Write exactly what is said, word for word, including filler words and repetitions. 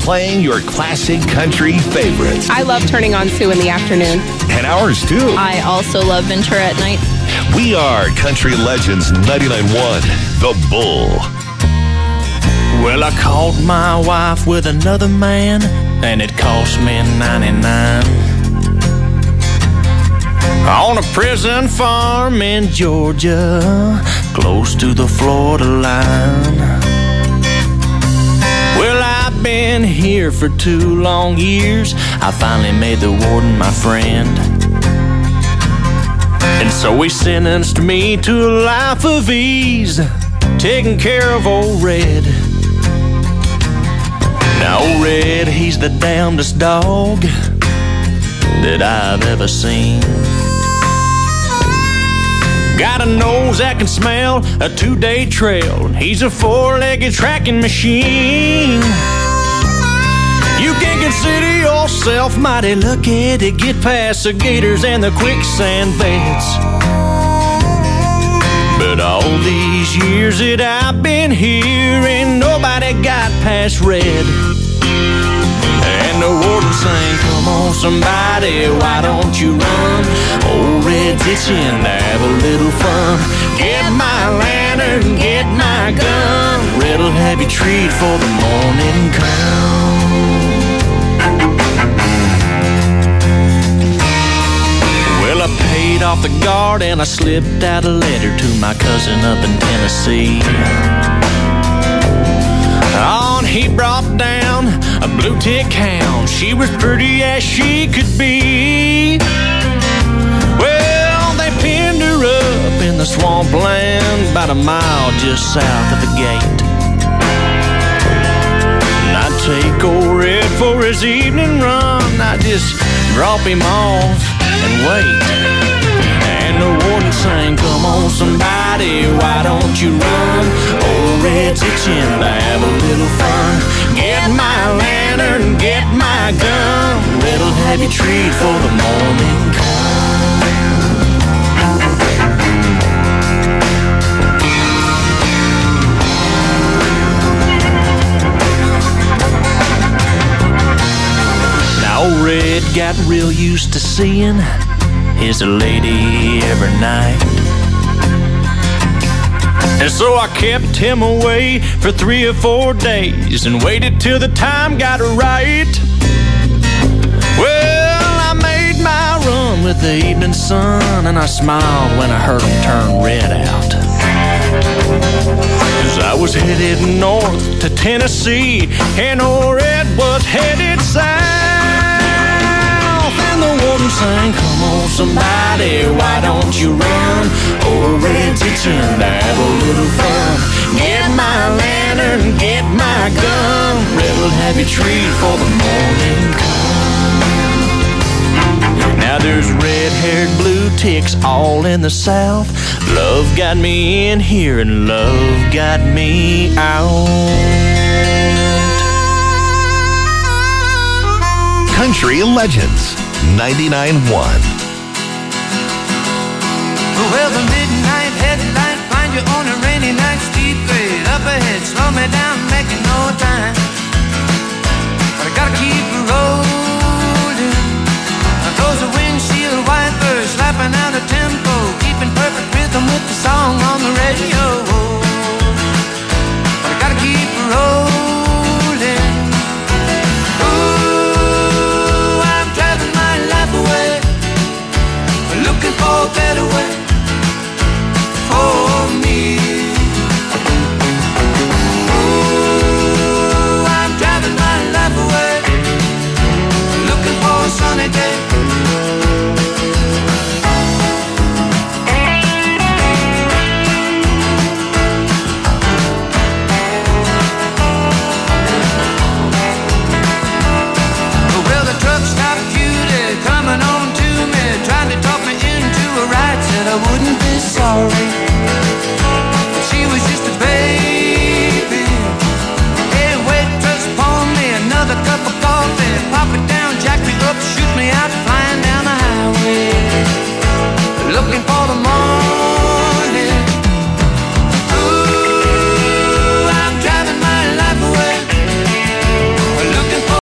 playing your classic country favorites. I love turning on Sue in the afternoon. And ours, too. I also love Ventura at night. We are Country Legends ninety-nine point one, The Bull. Well, I caught my wife with another man, and it cost me ninety-nine. On a prison farm in Georgia, close to the Florida line. Well, I've been here for two long years. I finally made the warden my friend. And so he sentenced me to a life of ease, taking care of old Red. Now old Red, he's the damnedest dog that I've ever seen. Got a nose that can smell a two-day trail. He's a four-legged tracking machine. You can consider yourself mighty lucky to get past the gators and the quicksand beds. But all these years that I've been here, ain't nobody got past Red. And the warden sang, come on somebody, why don't you run? Old Red's itching to have a little fun. Get my lantern, get my gun. Red'll have you treat for the morning come. Well, I paid off the guard and I slipped out a letter to my cousin up in Tennessee. On he brought down a blue tick hound. She was pretty as she could be. Well, they pinned her up in the swampland about a mile just south of the gate. And I'd take old Red for his evening run. I'd just drop him off and wait. And the warden sang, come on somebody, why don't you run? Old Red's itching to have a little fun. Get my lantern, get my gun. Red'll have you treat for the morning come. Now old Red got real used to seeing his lady every night. And so I kept him away for three or four days and waited till the time got right. Well, I made my run with the evening sun, and I smiled when I heard him turn Red out. 'Cause I was headed north to Tennessee, and old Red was headed south. And the warden sang, come on somebody, why don't you run? Old Red's itching to have a little fun. Get my lantern, get my gun. Red'll have you treat for the morning come. Now there's red-haired blue ticks all in the south. Love got me in here and love got me out. Country Legends ninety-nine point one. Well, the midnight headlight find you on a rainy night, steep grade up ahead, slow me down, making no time. But I gotta keep rolling. Those are windshield wipers slapping out a tempo, keeping perfect rhythm with the song on the radio. But I gotta keep rolling. Ooh, I'm driving my life away, looking for a better way for me. Ooh, I'm driving my life away, looking for a sunny day. Well, the truck stopped duty coming on to me, trying to talk me into a ride, said I wouldn't be sorry.